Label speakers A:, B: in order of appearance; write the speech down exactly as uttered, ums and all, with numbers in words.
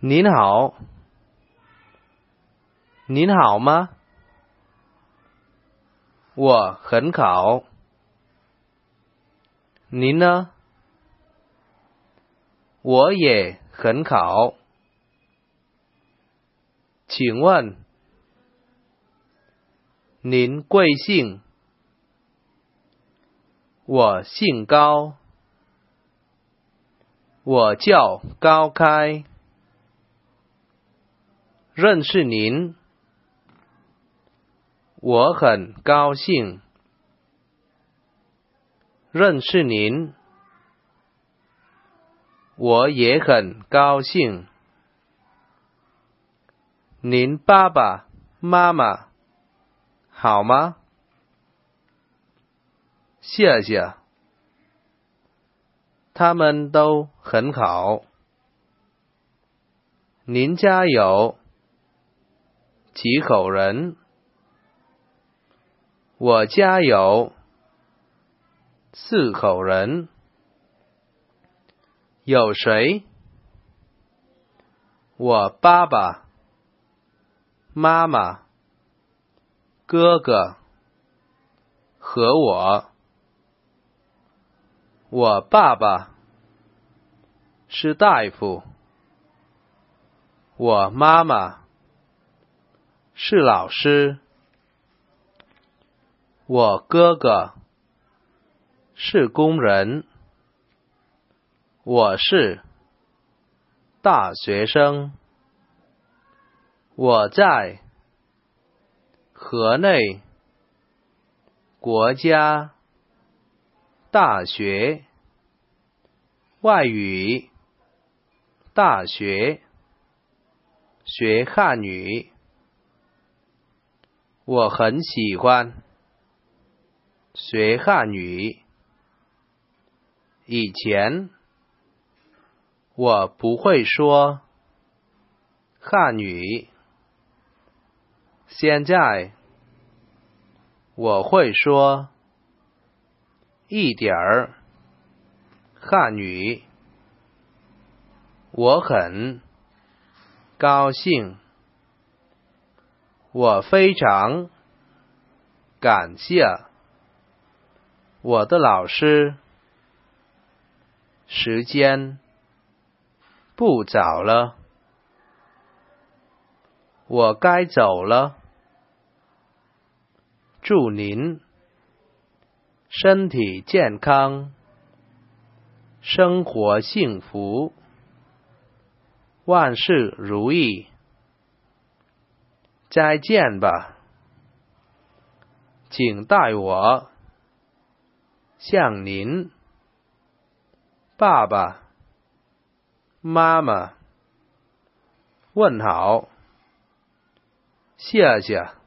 A: 您好，您好吗？我很好。您呢？我也很好。请问您贵姓？我姓高，我叫高开。认识您，我很高兴。认识您，我也很高兴。您爸爸妈妈好吗？谢谢，他们都很好。您家有几口人？我家有四口人。有谁？我爸爸妈妈、哥哥和我。我爸爸是大夫，我妈妈是老师，我哥哥是工人，我是大学生。我在河内国家大学外语大学学汉语。我很喜欢学汉语。以前我不会说汉语，现在我会说一点儿汉语。我很高兴，我非常感谢我的老师。时间不早了，我该走了。祝您身体健康，生活幸福，万事如意。再见吧，请代我向您爸爸妈妈问好。谢谢。